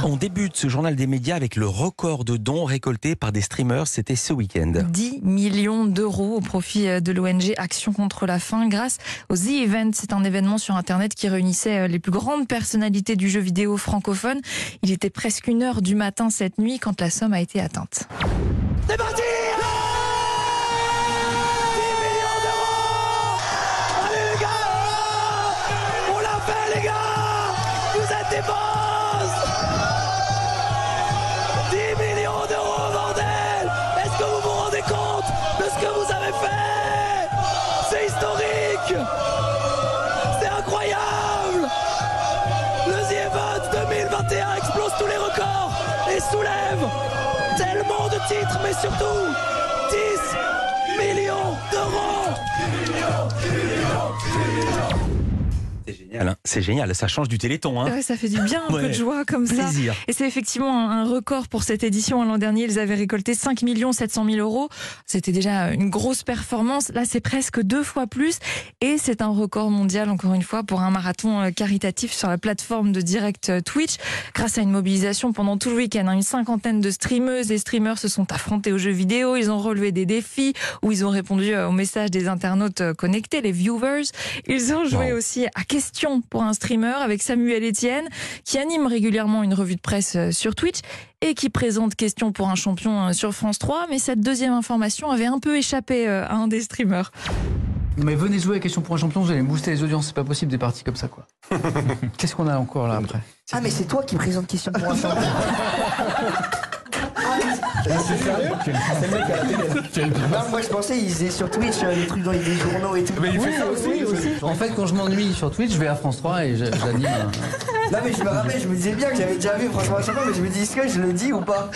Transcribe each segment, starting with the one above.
On débute ce journal des médias avec le record de dons récoltés par des streamers. C'était ce week-end. 10 millions d'euros au profit de l'ONG Action contre la faim grâce au The Event. C'est un événement sur Internet qui réunissait les plus grandes personnalités du jeu vidéo francophone. Il était presque 1h du matin cette nuit quand la somme a été atteinte. C'est parti! 10 millions d'euros! Allez les gars! On l'a fait les gars! Vous êtes des boss! 10 millions d'euros, bordel! Est-ce que vous vous rendez compte de ce que vous avez fait? C'est historique! C'est incroyable! Le The Event 2021 explose tous les records et soulève tellement de titres, mais surtout 10 millions d'euros. C'est génial, hein. C'est génial, ça change du Téléthon. Hein. Ouais, ça fait du bien, un peu de joie comme plaisir. ça. Et c'est effectivement un record pour cette édition. L'an dernier, ils avaient récolté 5 700 000 euros. C'était déjà une grosse performance. Là, c'est presque 2 fois plus. Et c'est un record mondial, encore une fois, pour un marathon caritatif sur la plateforme de direct Twitch. Grâce à une mobilisation pendant tout le week-end, une cinquantaine de streameuses et streamers se sont affrontés aux jeux vidéo. Ils ont relevé des défis où ils ont répondu aux messages des internautes connectés, les viewers. Ils ont joué aussi à Question pour un streamer avec Samuel Etienne qui anime régulièrement une revue de presse sur Twitch et qui présente Question pour un champion sur France 3. Mais cette deuxième information avait un peu échappé à un des streamers. Mais venez jouer à Question pour un champion, vous allez me booster les audiences, c'est pas possible des parties comme ça quoi. Qu'est-ce qu'on a encore là après? Ah mais c'est toi qui présente Question pour un champion. C'est sérieux? C'est le mec à la télé. Non, moi je pensais ils faisaient sur Twitch les trucs dans les journaux et tout. Mais il fait ça aussi. En fait quand je m'ennuie sur Twitch, je vais à France 3 et j'anime. Non mais je me rappelle, je me disais bien que j'avais déjà vu franchement un champion, mais je me dis est-ce que je le dis ou pas?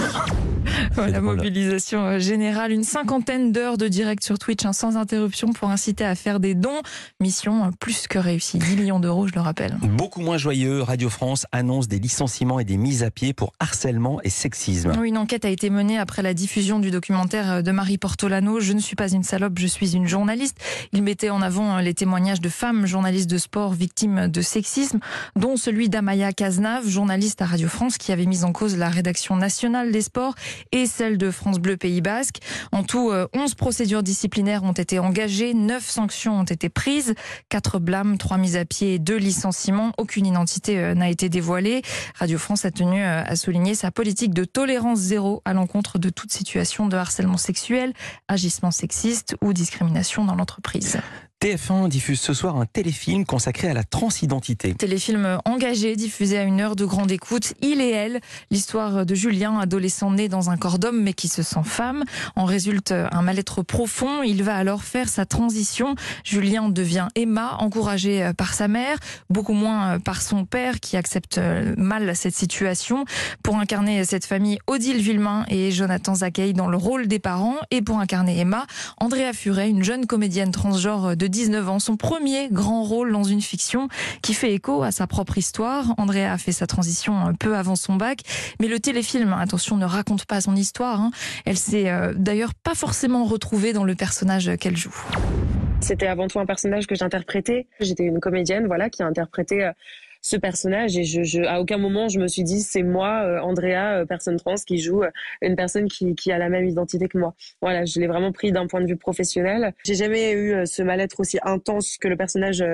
La mobilisation générale, une cinquantaine d'heures de direct sur Twitch sans interruption pour inciter à faire des dons. Mission plus que réussie. 10 millions d'euros, je le rappelle. Beaucoup moins joyeux, Radio France annonce des licenciements et des mises à pied pour harcèlement et sexisme. Oui, une enquête a été menée après la diffusion du documentaire de Marie Portolano, Je ne suis pas une salope, je suis une journaliste. Il mettait en avant les témoignages de femmes journalistes de sport victimes de sexisme, dont celui d'Amaya Cazenave, journaliste à Radio France, qui avait mis en cause la rédaction nationale des sports et celle de France Bleu Pays Basque. En tout, 11 procédures disciplinaires ont été engagées, 9 sanctions ont été prises, 4 blâmes, 3 mises à pied et 2 licenciements. Aucune identité n'a été dévoilée. Radio France a tenu à souligner sa politique de tolérance zéro à l'encontre de toute situation de harcèlement sexuel, agissement sexiste ou discrimination dans l'entreprise. TF1 diffuse ce soir un téléfilm consacré à la transidentité. Téléfilm engagé, diffusé à 1h de grande écoute. Il et elle, l'histoire de Julien, adolescent né dans un corps d'homme mais qui se sent femme. En résulte un mal-être profond. Il va alors faire sa transition. Julien devient Emma, encouragé par sa mère, beaucoup moins par son père qui accepte mal cette situation. Pour incarner cette famille, Odile Villemain et Jonathan Zakeï dans le rôle des parents. Et pour incarner Emma, Andrea Furet, une jeune comédienne transgenre de 19 ans, son premier grand rôle dans une fiction qui fait écho à sa propre histoire. Andrea a fait sa transition un peu avant son bac, mais le téléfilm, attention, ne raconte pas son histoire. Elle s'est d'ailleurs pas forcément retrouvée dans le personnage qu'elle joue. C'était avant tout un personnage que j'interprétais. J'étais une comédienne, voilà, qui a interprété ce personnage et à aucun moment je me suis dit c'est moi, Andrea, personne trans qui joue une personne qui a la même identité que moi. Voilà, je l'ai vraiment pris d'un point de vue professionnel. J'ai jamais eu ce mal-être aussi intense que le personnage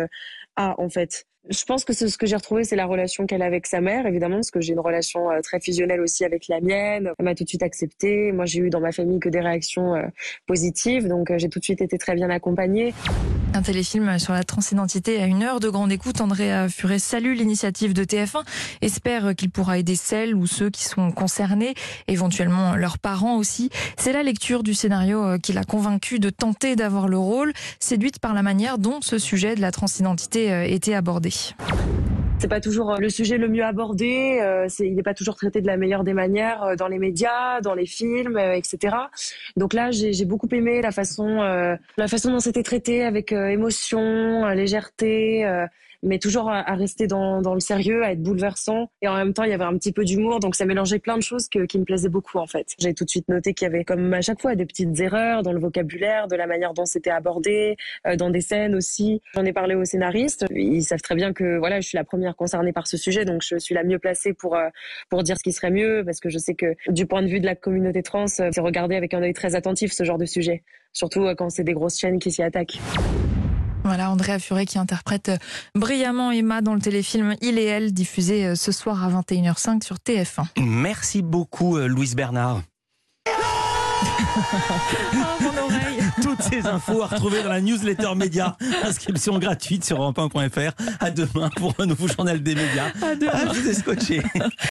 a en fait. Je pense que ce que j'ai retrouvé, c'est la relation qu'elle a avec sa mère, évidemment, parce que j'ai une relation très fusionnelle aussi avec la mienne. Elle m'a tout de suite acceptée. Moi, j'ai eu dans ma famille que des réactions positives, donc j'ai tout de suite été très bien accompagnée. Un téléfilm sur la transidentité à 1h de grande écoute. Andrea Furet salue l'initiative de TF1, espère qu'il pourra aider celles ou ceux qui sont concernés, éventuellement leurs parents aussi. C'est la lecture du scénario qui l'a convaincue de tenter d'avoir le rôle, séduite par la manière dont ce sujet de la transidentité était abordé. C'est pas toujours le sujet le mieux abordé, il n'est pas toujours traité de la meilleure des manières dans les médias, dans les films, etc. Donc là, j'ai beaucoup aimé la façon dont c'était traité avec émotion, légèreté. mais toujours à rester dans le sérieux, à être bouleversant. Et en même temps, il y avait un petit peu d'humour, donc ça mélangeait plein de choses qui me plaisaient beaucoup en fait. J'ai tout de suite noté qu'il y avait, comme à chaque fois, des petites erreurs dans le vocabulaire, de la manière dont c'était abordé, dans des scènes aussi. J'en ai parlé aux scénaristes. Ils savent très bien que voilà, je suis la première concernée par ce sujet, donc je suis la mieux placée pour dire ce qui serait mieux, parce que je sais que du point de vue de la communauté trans, c'est regardé avec un œil très attentif ce genre de sujet, surtout quand c'est des grosses chaînes qui s'y attaquent. Voilà, Andrea Furet qui interprète brillamment Emma dans le téléfilm Il et elle, diffusé ce soir à 21h05 sur TF1. Merci beaucoup, Louise Bernard. Oh, mon oreille. Toutes ces infos à retrouver dans la newsletter média. Inscription gratuite sur europe1.fr. À demain pour un nouveau journal des médias. À demain. Je vous ai scotché.